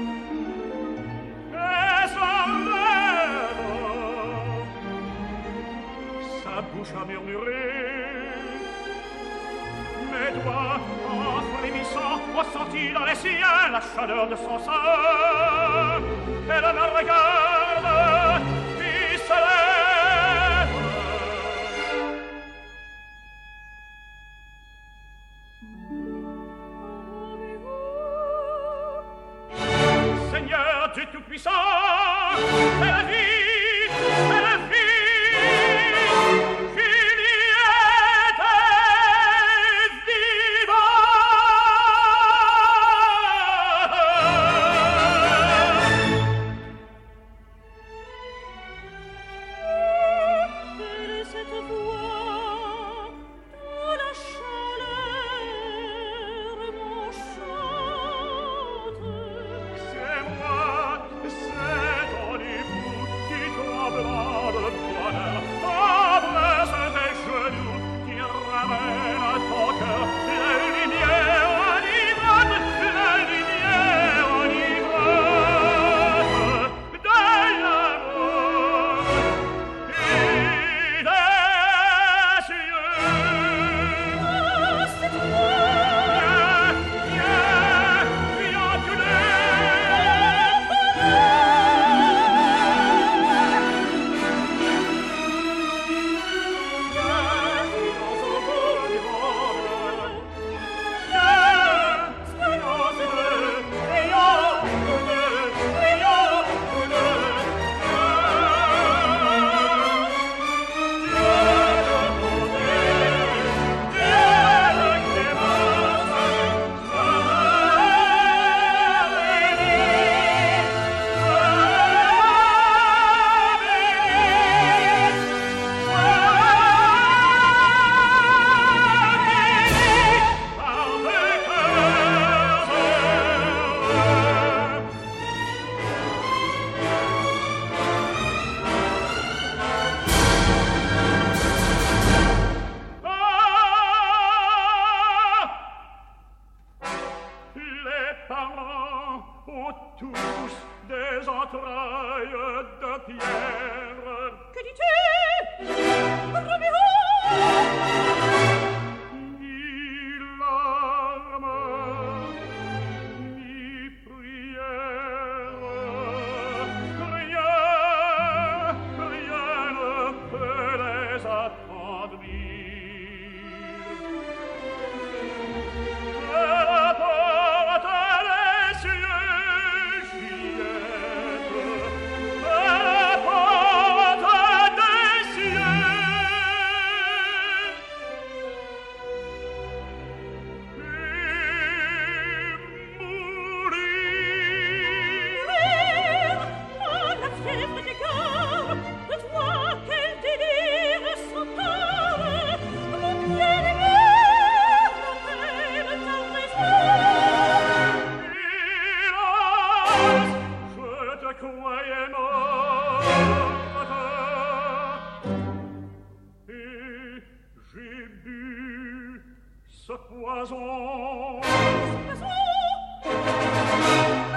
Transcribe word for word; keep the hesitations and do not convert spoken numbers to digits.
Et s'enlève, sa bouche a murmuré. Mes doigts, en frémissant, ont senti dans les siens la chaleur de son sein. Elle me regarde, puis se lève. Seigneur Dieu Tout-Puissant, elle vit, elle vit, Juliette est vivante. Quelle est cette voix dans la chaleur m'enchante? C'est moi, c'est ton époux qui tremblant de bonheur embrasse tes genoux, qui ramène à ton cœur la lumière enivrante, la lumière enivrante de l'amour et des cieux. Oh, cette voix! Viens, viens, viens tous deux. Les parents ont tous des entrailles de pierre. Que dis-tu? Roméo! Ni larmes, ni prière, rien, rien ne peut les attendrir. La porte des cieux, Juliette, la porte des cieux. Et mourir. Oh, la fièvre des cœurs, de toi quel délire s'empare. Mon bien-aimé, appelle ta raison. Hélas, je te croyais morte, et j'ai bu ce poison. Passons!